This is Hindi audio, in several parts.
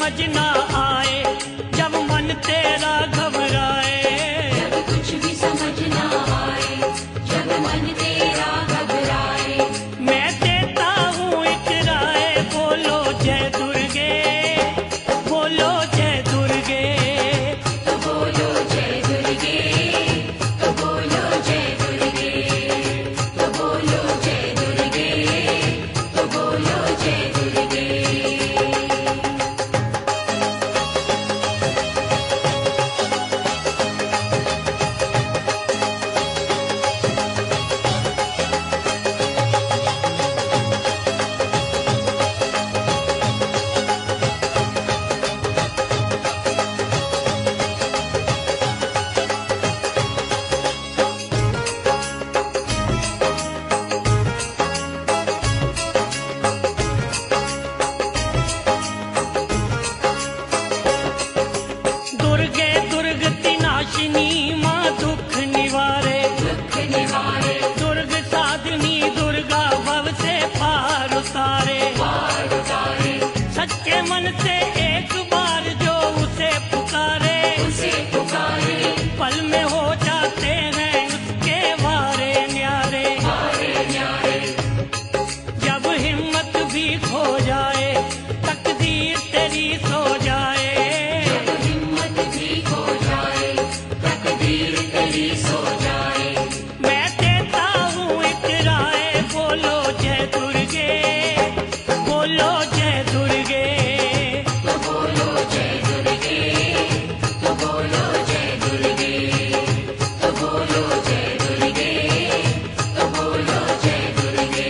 समझ ना आए, जब मन तेरा घबराए। जब कुछ भी समझ ना आए, जब मन तेरा घबराए। मैं देता हूँ एक राय, बोलो जय दुर्गे, बोलो जय दुर्गे। तो बोलो जय दुर्गे, तो बोलो जय दुर्गे, तो बोलो जय दुर्गे, तो बोलो जय दुर्गे। दुर्गे दुर्गति नाशिनी माँ दुख निवारे, दुख निवारे, दुर्ग साधिनी दुर्गा भव से पार उतारे। पार उतारे, सच्चे मन से एक बार जो उसे पुकारे, उसे पुकारे, पल में हो जाते हैं उसके वारे न्यारे। वारे न्यारे। जब हिम्मत भी खो जाए, तकदीर तेरी सो जाए। जब हिम्मत भी खो जाए, तकदीर तेरी सो जाए। मैं देता हूँ एक राय, बोलो जय दुर्गे, बोलो जय दुर्गे। तो बोलो जय दुर्गे, तो बोलो जय दुर्गे, तो बोलो जय दुर्गे, तो बोलो जय दुर्गे।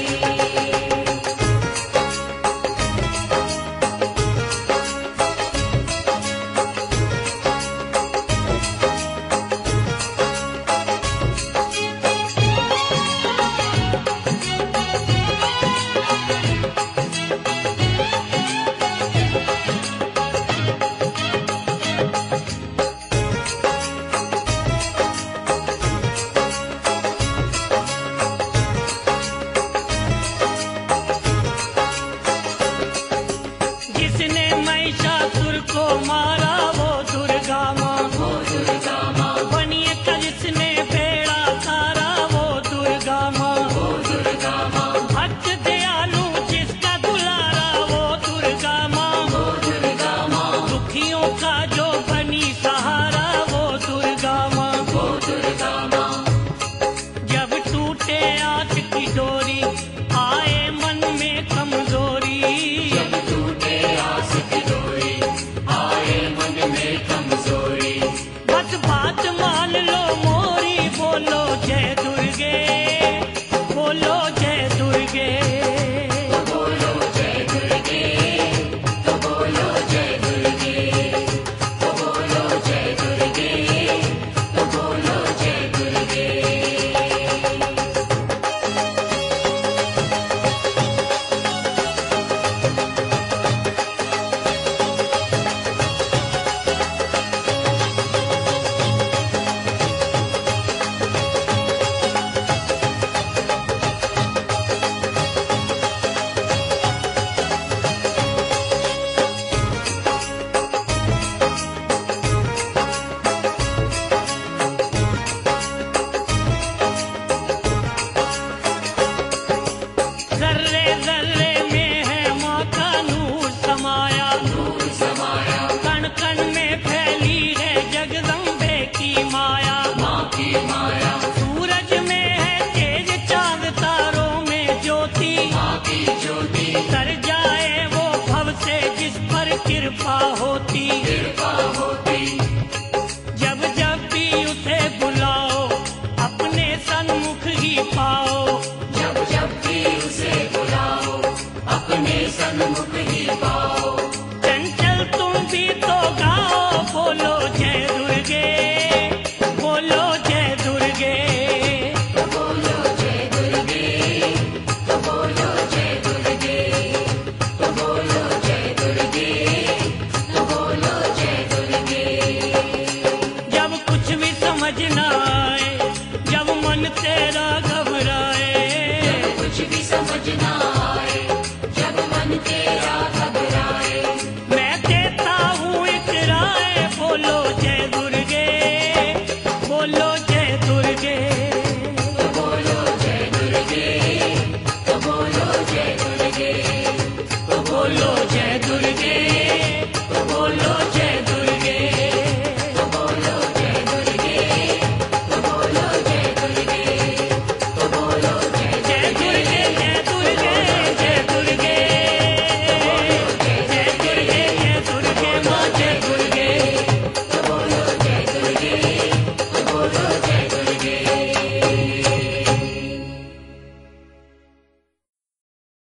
जिसने महिषासुर को मारा वो दुर्गा माँ, वो दुर्गा माँ, बनिए का जिसने बेड़ा तारा वो दुर्गा माँ। वो दुर्गा माँ, भक्त दयालु जिसका दुलारा वो दुर्गा माँ। वो दुर्गा माँ, दुखियों का जो बनी सहारा वो दुर्गा माँ। वो दुर्गा माँ। जब टूटे आस की डोरी, आए मन में कमजोरी। जब टूटे आस की डोरी, आए मन में कमजोरी। बस बात मान लो मोरी, बोलो जय दुर्गे, बोलो जय दुर्गे। तो बोलो जय दुर्गे, तो बोलो जय दुर्गे, तो बोलो जय दुर्गे, तो बोलो जय दुर्गे। जर्रे जर्रे में है माँ का नूर समाया, नूर समाया, कण कण में फैली है जगदम्बे की माया। माँ की माया, सूरज में है तेज, चांद तारों में ज्योति। माँ की ज्योति, तर जाए वो भव से जिस पर कृपा होती। कृपा होती।